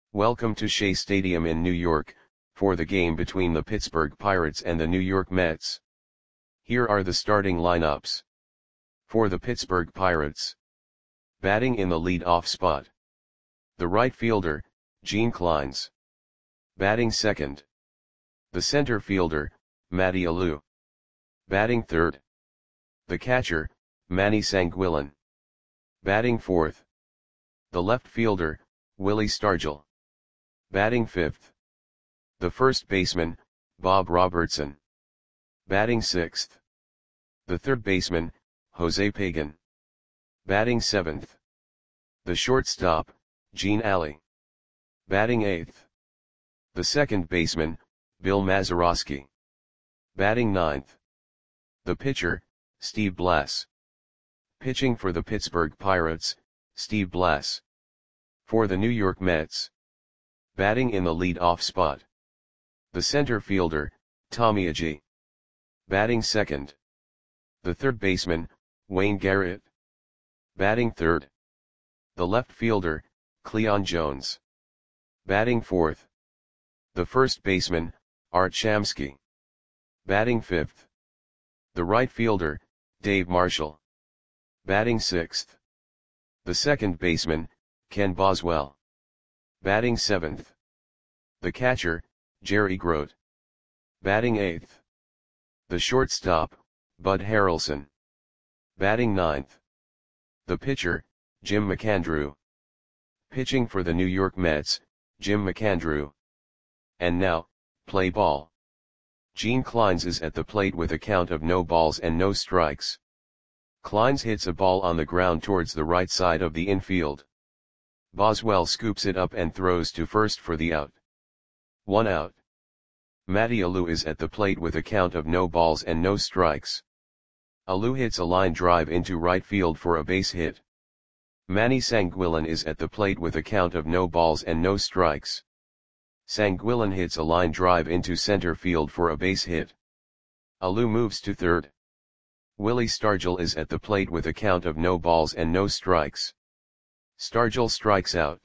Welcome to Shea Stadium in New York, for the game between the Pittsburgh Pirates and the New York Mets. Here are the starting lineups. For the Pittsburgh Pirates. Batting in the lead-off spot. The right fielder, Gene Clines. Batting second. The center fielder, Matty Alou. Batting third. The catcher, Manny Sanguillén. Batting fourth. The left fielder, Willie Stargell. Batting fifth. The first baseman, Bob Robertson. Batting sixth. The third baseman, Jose Pagan. Batting seventh. The shortstop, Gene Alley. Batting eighth. The second baseman, Bill Mazeroski. Batting ninth. The pitcher, Steve Blass. Pitching for the Pittsburgh Pirates, Steve Blass. For the New York Mets. Batting in the lead-off spot. The center fielder, Tommy Agee. Batting second. The third baseman, Wayne Garrett. Batting third. The left fielder, Cleon Jones. Batting fourth. The first baseman, Art Shamsky. Batting fifth. The right fielder, Dave Marshall. Batting sixth. The second baseman, Ken Boswell. Batting seventh. The catcher, Jerry Grote. Batting eighth. The shortstop, Bud Harrelson. Batting ninth. The pitcher, Jim McAndrew. Pitching for the New York Mets, Jim McAndrew. And now, play ball. Gene Clines is at the plate with a count of no balls and no strikes. Clines hits a ball on the ground towards the right side of the infield. Boswell scoops it up and throws to first for the out. 1 out. Matty Alou is at the plate with a count of no balls and no strikes. Alou hits a line drive into right field for a base hit. Manny Sanguillén is at the plate with a count of no balls and no strikes. Sanguillén hits a line drive into center field for a base hit. Alou moves to third. Willie Stargell is at the plate with a count of no balls and no strikes. Stargell strikes out.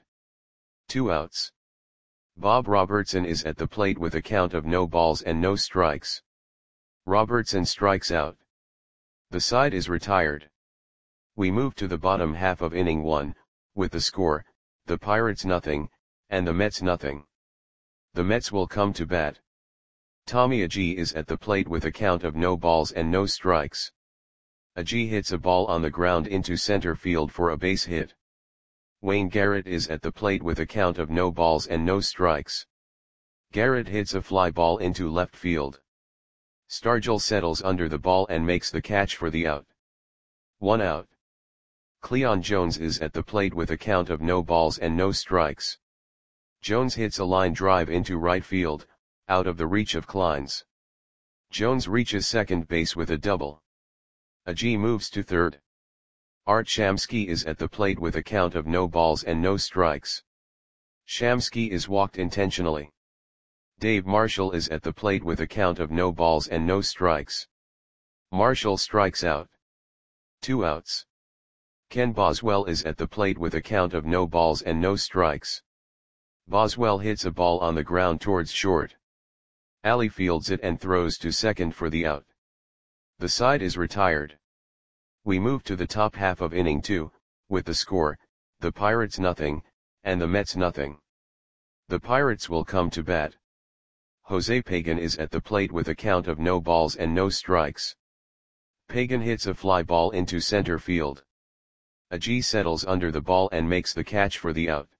2 outs. Bob Robertson is at the plate with a count of no balls and no strikes. Robertson strikes out. The side is retired. We move to the bottom half of inning 1, with the score, the Pirates nothing, and the Mets nothing. The Mets will come to bat. Tommy Agee is at the plate with a count of no balls and no strikes. Agee hits a ball on the ground into center field for a base hit. Wayne Garrett is at the plate with a count of no balls and no strikes. Garrett hits a fly ball into left field. Stargell settles under the ball and makes the catch for the out. 1 out. Cleon Jones is at the plate with a count of no balls and no strikes. Jones hits a line drive into right field, out of the reach of Clines. Jones reaches second base with a double. Agee moves to third. Art Shamsky is at the plate with a count of no balls and no strikes. Shamsky is walked intentionally. Dave Marshall is at the plate with a count of no balls and no strikes. Marshall strikes out. 2 outs. Ken Boswell is at the plate with a count of no balls and no strikes. Boswell hits a ball on the ground towards short. Alley fields it and throws to second for the out. The side is retired. We move to the top half of inning 2, with the score, the Pirates nothing, and the Mets nothing. The Pirates will come to bat. Jose Pagan is at the plate with a count of no balls and no strikes. Pagan hits a fly ball into center field. Agee settles under the ball and makes the catch for the out.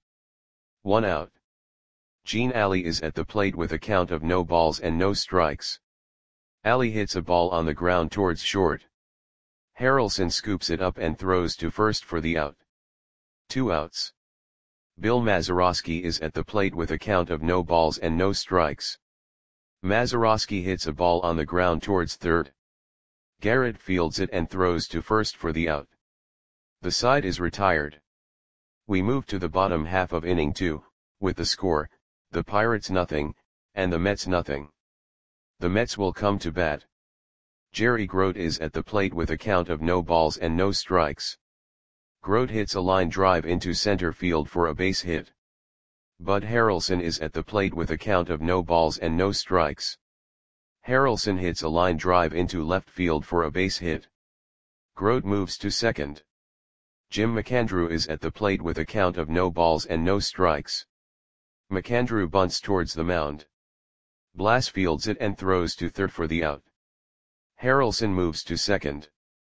1 out. Gene Alley is at the plate with a count of no balls and no strikes. Alley hits a ball on the ground towards short. Harrelson scoops it up and throws to first for the out. 2 outs. Bill Mazeroski is at the plate with a count of no balls and no strikes. Mazeroski hits a ball on the ground towards third. Garrett fields it and throws to first for the out. The side is retired. We move to the bottom half of inning 2, with the score, the Pirates nothing, and the Mets nothing. The Mets will come to bat. Jerry Grote is at the plate with a count of no balls and no strikes. Grote hits a line drive into center field for a base hit. Bud Harrelson is at the plate with a count of no balls and no strikes. Harrelson hits a line drive into left field for a base hit. Grote moves to second. Jim McAndrew is at the plate with a count of no balls and no strikes. McAndrew bunts towards the mound. Blass fields it and throws to third for the out. Harrelson moves to second.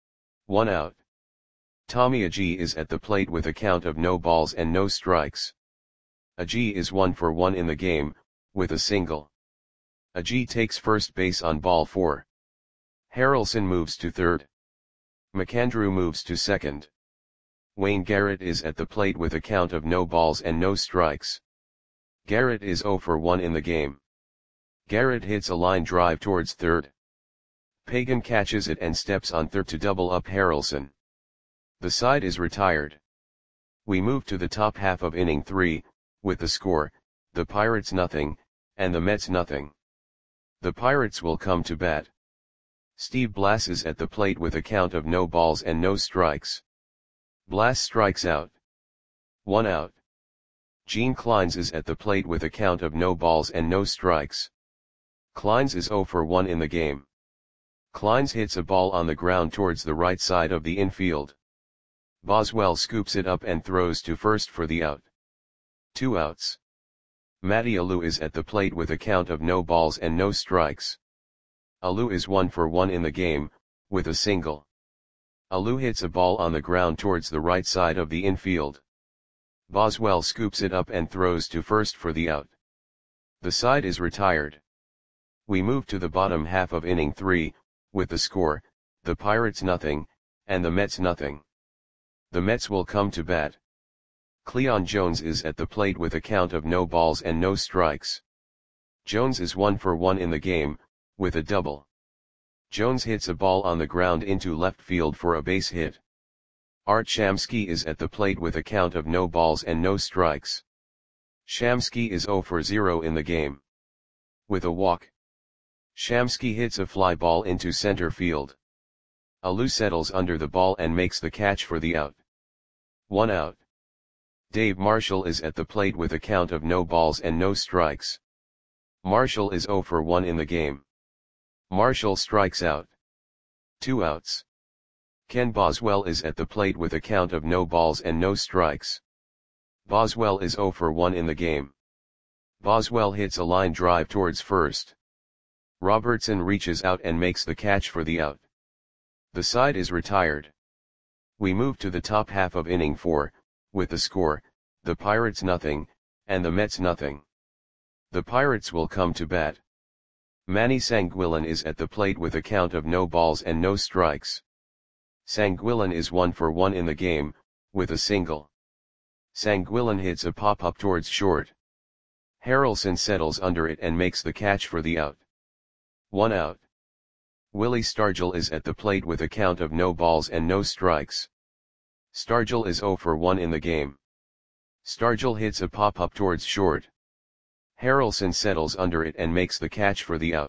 1 out. Tommy Agee is at the plate with a count of no balls and no strikes. Agee is 1 for 1 in the game, with a single. Agee takes first base on ball 4. Harrelson moves to third. McAndrew moves to second. Wayne Garrett is at the plate with a count of no balls and no strikes. Garrett is 0 for 1 in the game. Garrett hits a line drive towards third. Pagan catches it and steps on third to double up Harrelson. The side is retired. We move to the top half of inning 3, with the score, the Pirates nothing, and the Mets nothing. The Pirates will come to bat. Steve Blass is at the plate with a count of no balls and no strikes. Blass strikes out. 1 out. Gene Clines is at the plate with a count of no balls and no strikes. Clines is 0 for 1 in the game. Clines hits a ball on the ground towards the right side of the infield. Boswell scoops it up and throws to first for the out. 2 outs. Matty Alou is at the plate with a count of no balls and no strikes. Alou is 1 for 1 in the game, with a single. Alou hits a ball on the ground towards the right side of the infield. Boswell scoops it up and throws to first for the out. The side is retired. We move to the bottom half of inning 3, with the score, the Pirates nothing, and the Mets nothing. The Mets will come to bat. Cleon Jones is at the plate with a count of no balls and no strikes. Jones is 1 for 1 in the game, with a double. Jones hits a ball on the ground into left field for a base hit. Art Shamsky is at the plate with a count of no balls and no strikes. Shamsky is 0 for 0 in the game. With a walk. Shamsky hits a fly ball into center field. Alou settles under the ball and makes the catch for the out. 1 out. Dave Marshall is at the plate with a count of no balls and no strikes. Marshall is 0 for 1 in the game. Marshall strikes out. 2 outs. Ken Boswell is at the plate with a count of no balls and no strikes. Boswell is 0 for 1 in the game. Boswell hits a line drive towards first. Robertson reaches out and makes the catch for the out. The side is retired. We move to the top half of inning 4, with the score, the Pirates nothing, and the Mets nothing. The Pirates will come to bat. Manny Sanguillen is at the plate with a count of no balls and no strikes. Sanguillen is 1 for 1 in the game, with a single. Sanguillen hits a pop-up towards short. Harrelson settles under it and makes the catch for the out. 1 out. Willie Stargell is at the plate with a count of no balls and no strikes. Stargell is 0 for 1 in the game. Stargell hits a pop-up towards short. Harrelson settles under it and makes the catch for the out.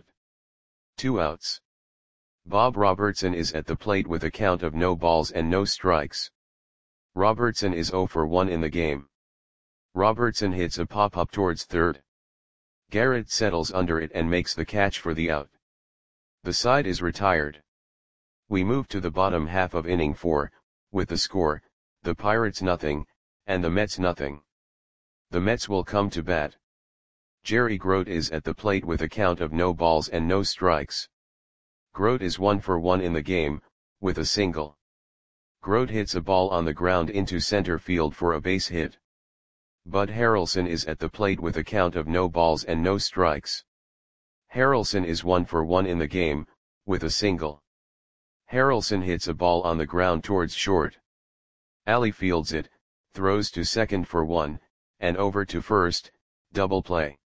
2 outs. Bob Robertson is at the plate with a count of no balls and no strikes. Robertson is 0 for 1 in the game. Robertson hits a pop-up towards third. Garrett settles under it and makes the catch for the out. The side is retired. We move to the bottom half of inning 4, with the score, the Pirates nothing, and the Mets nothing. The Mets will come to bat. Jerry Grote is at the plate with a count of no balls and no strikes. Grote is 1 for 1 in the game, with a single. Grote hits a ball on the ground into center field for a base hit. Bud Harrelson is at the plate with a count of no balls and no strikes. Harrelson is 1 for 1 in the game, with a single. Harrelson hits a ball on the ground towards short. Alley fields it, throws to second for 1, and over to first, double play.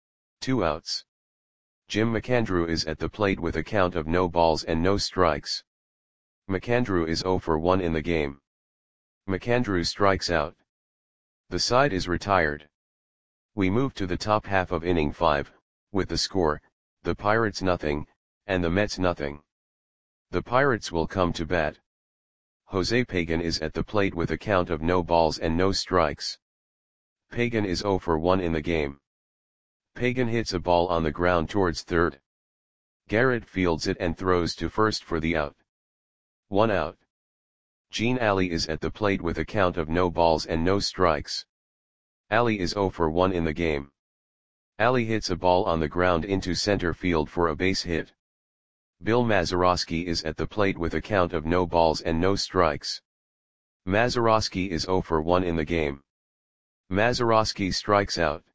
2 outs. Jim McAndrew is at the plate with a count of no balls and no strikes. McAndrew is 0 for 1 in the game. McAndrew strikes out. The side is retired. We move to the top half of inning 5, with the score, the Pirates nothing, and the Mets nothing. The Pirates will come to bat. Jose Pagan is at the plate with a count of no balls and no strikes. Pagan is 0 for 1 in the game. Pagan hits a ball on the ground towards third. Garrett fields it and throws to first for the out. 1 out. Gene Ali is at the plate with a count of no balls and no strikes. Ali is 0 for 1 in the game. Ali hits a ball on the ground into center field for a base hit. Bill Mazeroski is at the plate with a count of no balls and no strikes. Mazeroski is 0 for 1 in the game. Mazeroski strikes out.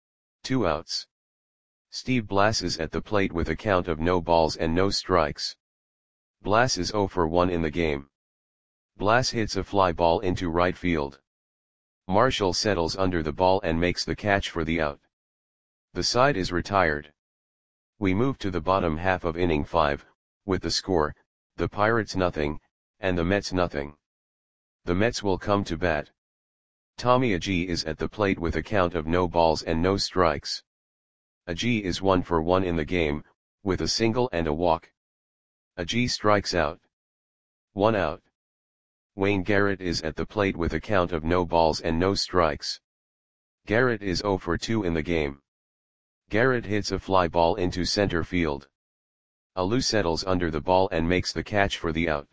2 outs. Steve Blass is at the plate with a count of no balls and no strikes. Blass is 0 for 1 in the game. Blass hits a fly ball into right field. Marshall settles under the ball and makes the catch for the out. The side is retired. We move to the bottom half of inning 5, with the score, the Pirates nothing, and the Mets nothing. The Mets will come to bat. Tommy Agee is at the plate with a count of no balls and no strikes. Agee is 1 for 1 in the game, with a single and a walk. Agee strikes out. 1 out. Wayne Garrett is at the plate with a count of no balls and no strikes. Garrett is 0 for 2 in the game. Garrett hits a fly ball into center field. Alou settles under the ball and makes the catch for the out.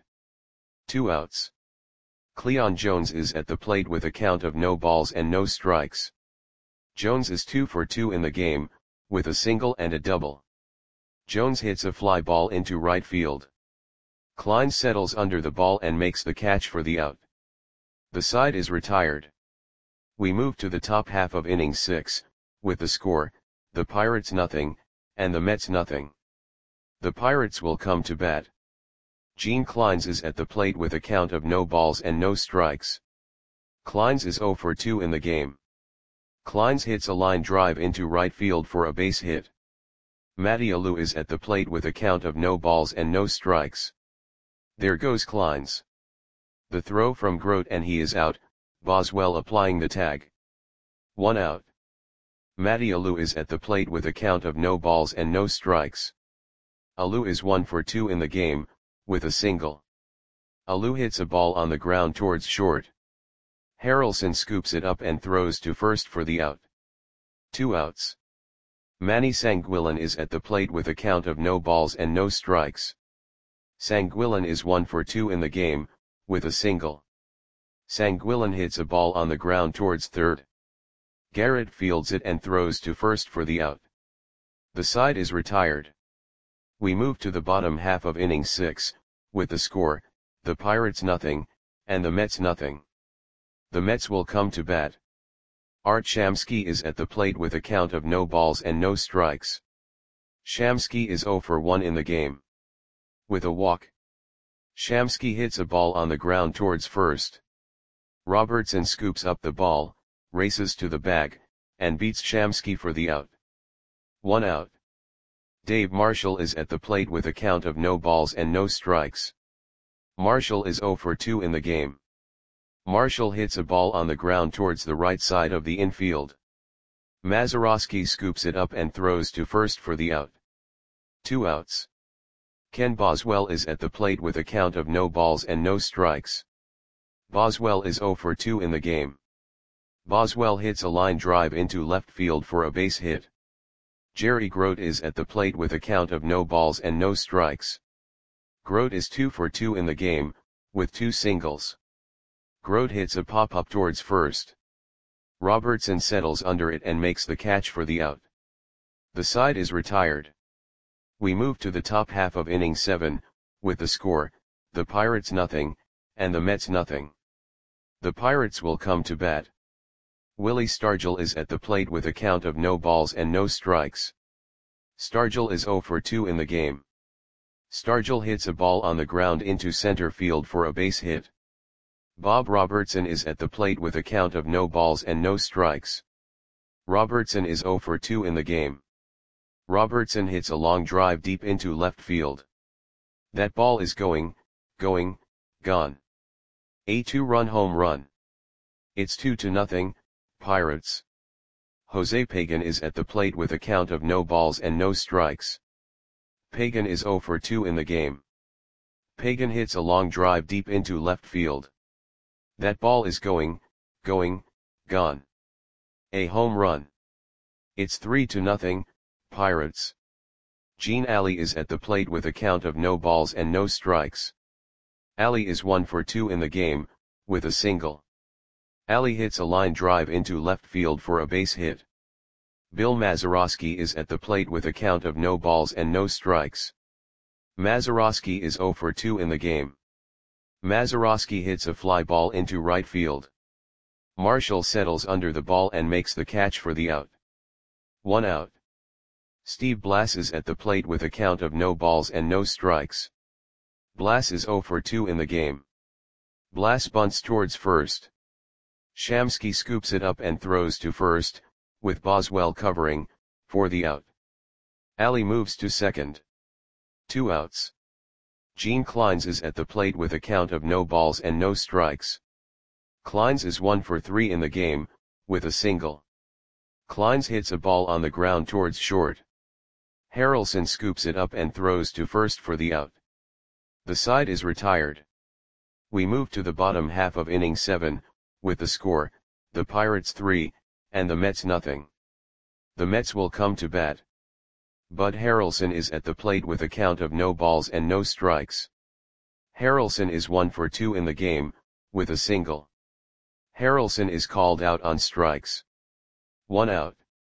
2 outs. Cleon Jones is at the plate with a count of no balls and no strikes. Jones is 2 for 2 in the game, with a single and a double. Jones hits a fly ball into right field. Klein settles under the ball and makes the catch for the out. The side is retired. We move to the top half of inning 6, with the score, the Pirates nothing, and the Mets nothing. The Pirates will come to bat. Gene Kleins is at the plate with a count of no balls and no strikes. Kleins is 0 for 2 in the game. Kleins hits a line drive into right field for a base hit. Matty Alou is at the plate with a count of no balls and no strikes. There goes Kleins. The throw from Grote and he is out, Boswell applying the tag. 1 out. Matty Alou is at the plate with a count of no balls and no strikes. Alou is 1 for 2 in the game, with a single. Alou hits a ball on the ground towards short. Harrelson scoops it up and throws to first for the out. 2 outs. Manny Sanguillen is at the plate with a count of no balls and no strikes. Sanguillen is 1 for 2 in the game, with a single. Sanguillen hits a ball on the ground towards third. Garrett fields it and throws to first for the out. The side is retired. We move to the bottom half of inning 6, with the score, the Pirates nothing, and the Mets nothing. The Mets will come to bat. Art Shamsky is at the plate with a count of no balls and no strikes. Shamsky is 0 for 1 in the game. With a walk. Shamsky hits a ball on the ground towards first. Robertson scoops up the ball, races to the bag, and beats Shamsky for the out. 1 out. Dave Marshall is at the plate with a count of no balls and no strikes. Marshall is 0 for 2 in the game. Marshall hits a ball on the ground towards the right side of the infield. Mazeroski scoops it up and throws to first for the out. 2 outs. Ken Boswell is at the plate with a count of no balls and no strikes. Boswell is 0 for 2 in the game. Boswell hits a line drive into left field for a base hit. Jerry Grote is at the plate with a count of no balls and no strikes. Grote is 2 for 2 in the game, with 2 singles. Grote hits a pop-up towards first. Robertson settles under it and makes the catch for the out. The side is retired. We move to the top half of inning 7, with the score, the Pirates nothing, and the Mets nothing. The Pirates will come to bat. Willie Stargell is at the plate with a count of no balls and no strikes. Stargell is 0 for 2 in the game. Stargell hits a ball on the ground into center field for a base hit. Bob Robertson is at the plate with a count of no balls and no strikes. Robertson is 0 for 2 in the game. Robertson hits a long drive deep into left field. That ball is gone. A 2-run home run. It's 2-0, Pirates. Jose Pagan is at the plate with a count of no balls and no strikes. Pagan is 0 for 2 in the game. Pagan hits a long drive deep into left field. That ball is gone. A home run. It's 3-0, Pirates. Gene Alley is at the plate with a count of no balls and no strikes. Alley is 1 for 2 in the game, with a single. Alley hits a line drive into left field for a base hit. Bill Mazeroski is at the plate with a count of no balls and no strikes. Mazeroski is 0 for 2 in the game. Mazeroski hits a fly ball into right field. Marshall settles under the ball and makes the catch for the out. 1 out. Steve Blass is at the plate with a count of no balls and no strikes. Blass is 0 for 2 in the game. Blass bunts towards first. Shamsky scoops it up and throws to first, with Boswell covering, for the out. Alley moves to second. 2 outs. Gene Clines is at the plate with a count of no balls and no strikes. Clines is 1 for 3 in the game, with a single. Clines hits a ball on the ground towards short. Harrelson scoops it up and throws to first for the out. The side is retired. We move to the bottom half of inning 7, with the score, the Pirates 3, and the Mets nothing. The Mets will come to bat. Bud Harrelson is at the plate with a count of no balls and no strikes. Harrelson is 1 for 2 in the game, with a single. Harrelson is called out on strikes. 1 out.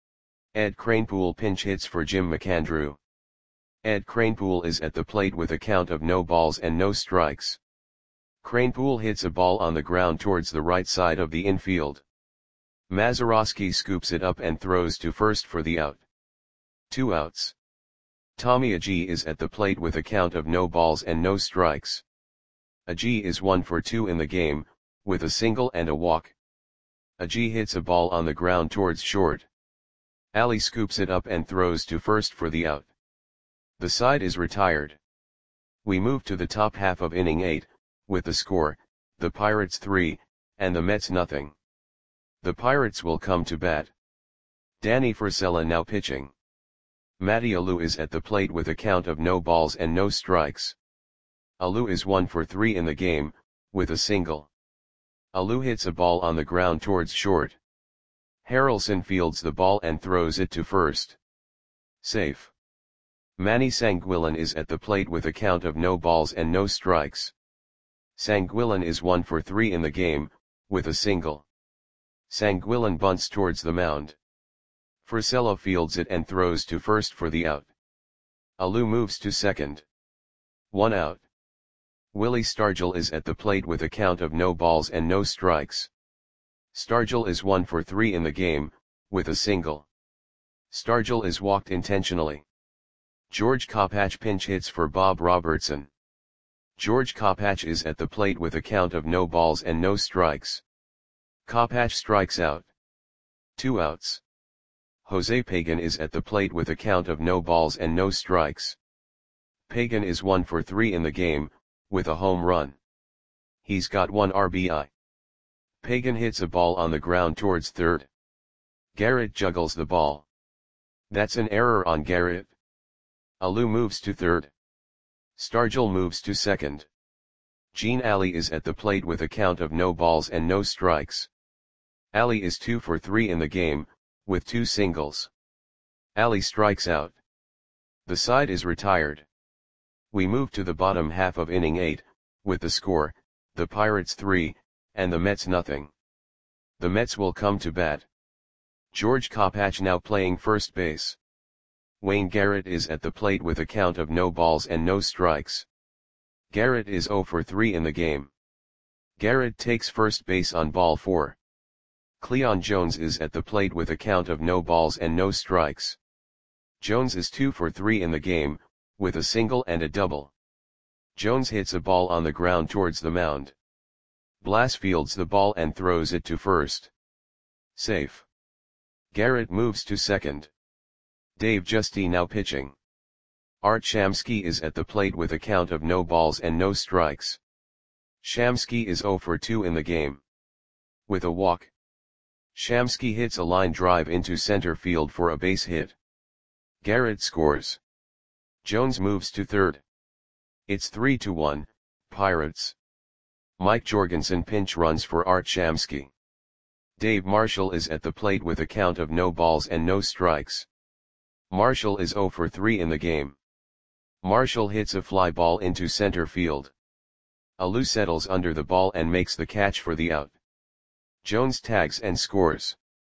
Ed Kranepool pinch hits for Jim McAndrew. Ed Kranepool is at the plate with a count of no balls and no strikes. Kranepool hits a ball on the ground towards the right side of the infield. Mazeroski scoops it up and throws to first for the out. 2 outs. Tommy Agee is at the plate with a count of no balls and no strikes. Agee is 1 for 2 in the game, with a single and a walk. Agee hits a ball on the ground towards short. Alley scoops it up and throws to first for the out. The side is retired. We move to the top half of inning 8, with the score, the Pirates 3, and the Mets nothing. The Pirates will come to bat. Danny Frisella now pitching. Matty Alou is at the plate with a count of no balls and no strikes. Alou is 1 for 3 in the game, with a single. Alou hits a ball on the ground towards short. Harrelson fields the ball and throws it to first. Safe. Manny Sanguillen is at the plate with a count of no balls and no strikes. Sanguillen is 1 for 3 in the game, with a single. Sanguillen bunts towards the mound. Frisella fields it and throws to first for the out. Alou moves to second. 1 out. Willie Stargell is at the plate with a count of no balls and no strikes. Stargell is 1 for 3 in the game, with a single. Stargell is walked intentionally. George Kopach pinch hits for Bob Robertson. George Kopach is at the plate with a count of no balls and no strikes. Kopach strikes out. 2 outs. Jose Pagan is at the plate with a count of no balls and no strikes. Pagan is 1 for 3 in the game, with a home run. He's got 1 RBI. Pagan hits a ball on the ground towards third. Garrett juggles the ball. That's an error on Garrett. Alou moves to third. Stargell moves to second. Gene Alley is at the plate with a count of no balls and no strikes. Alley is 2 for 3 in the game, with 2 singles. Alley strikes out. The side is retired. We move to the bottom half of inning 8, with the score, the Pirates 3, and the Mets nothing. The Mets will come to bat. George Kopach now playing first base. Wayne Garrett is at the plate with a count of no balls and no strikes. Garrett is 0 for 3 in the game. Garrett takes first base on ball 4. Cleon Jones is at the plate with a count of no balls and no strikes. Jones is 2 for 3 in the game, with a single and a double. Jones hits a ball on the ground towards the mound. Blass fields the ball and throws it to first. Safe. Garrett moves to second. Dave Justy now pitching. Art Shamsky is at the plate with a count of no balls and no strikes. Shamsky is 0 for 2 in the game. With a walk. Shamsky hits a line drive into center field for a base hit. Garrett scores. Jones moves to third. It's 3-1, Pirates. Mike Jorgensen pinch runs for Art Shamsky. Dave Marshall is at the plate with a count of no balls and no strikes. Marshall is 0 for 3 in the game. Marshall hits a fly ball into center field. Alou settles under the ball and makes the catch for the out. Jones tags and scores.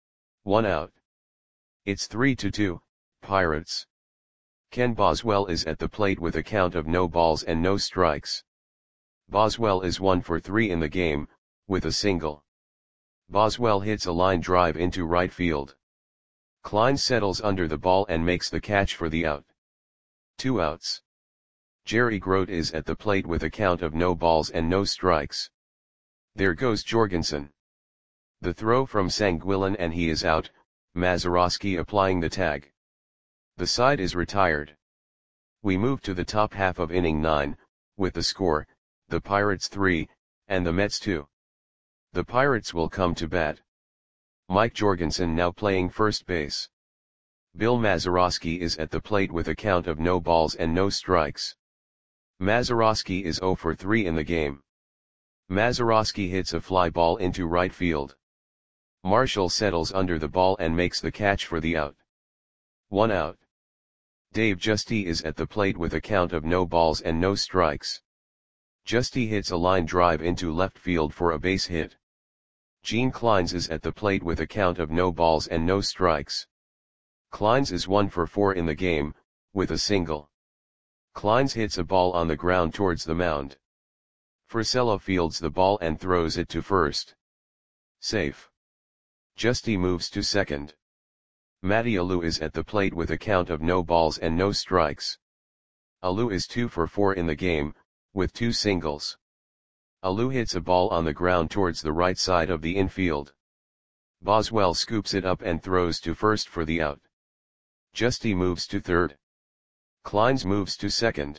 1 out. It's 3-2, Pirates. Ken Boswell is at the plate with a count of no balls and no strikes. Boswell is 1 for 3 in the game, with a single. Boswell hits a line drive into right field. Klein settles under the ball and makes the catch for the out. 2 outs. Jerry Grote is at the plate with a count of no balls and no strikes. There goes Jorgensen. The throw from Sanguillen and he is out, Mazeroski applying the tag. The side is retired. We move to the top half of inning 9, with the score, the Pirates 3, and the Mets 2. The Pirates will come to bat. Mike Jorgensen now playing first base. Bill Mazeroski is at the plate with a count of no balls and no strikes. Mazeroski is 0 for 3 in the game. Mazeroski hits a fly ball into right field. Marshall settles under the ball and makes the catch for the out. 1 out. Dave Giusti is at the plate with a count of no balls and no strikes. Giusti hits a line drive into left field for a base hit. Gene Kleins is at the plate with a count of no balls and no strikes. Kleins is 1 for 4 in the game, with a single. Kleins hits a ball on the ground towards the mound. Frisella fields the ball and throws it to first. Safe. Giusti moves to second. Matty Alou is at the plate with a count of no balls and no strikes. Alou is 2 for 4 in the game, with 2 singles. Alou hits a ball on the ground towards the right side of the infield. Boswell scoops it up and throws to first for the out. Giusti moves to third. Kleins moves to second.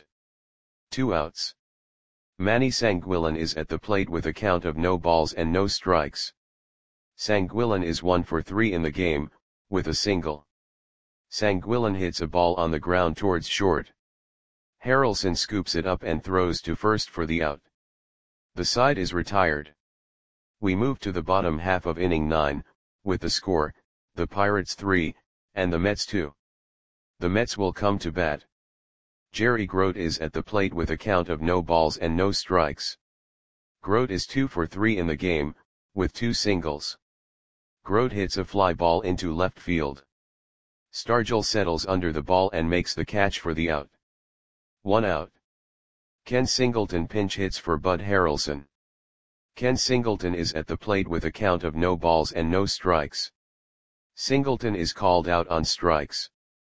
2 outs. Manny Sanguillen is at the plate with a count of no balls and no strikes. Sanguillen is 1 for 3 in the game, with a single. Sanguillen hits a ball on the ground towards short. Harrelson scoops it up and throws to first for the out. The side is retired. We move to the bottom half of inning 9, with the score, the Pirates 3, and the Mets 2. The Mets will come to bat. Jerry Grote is at the plate with a count of no balls and no strikes. Grote is 2 for 3 in the game, with 2 singles. Grote hits a fly ball into left field. Stargell settles under the ball and makes the catch for the out. 1 out. Ken Singleton pinch hits for Bud Harrelson. Ken Singleton is at the plate with a count of no balls and no strikes. Singleton is called out on strikes.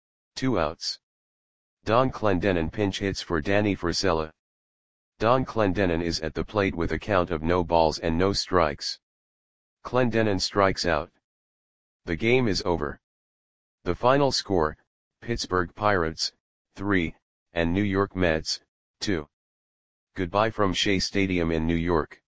2 outs. Don Clendenon pinch hits for Danny Frisella. Don Clendenon is at the plate with a count of no balls and no strikes. Clendenon strikes out. The game is over. The final score, Pittsburgh Pirates, 3, and New York Mets, 2. Goodbye from Shea Stadium in New York.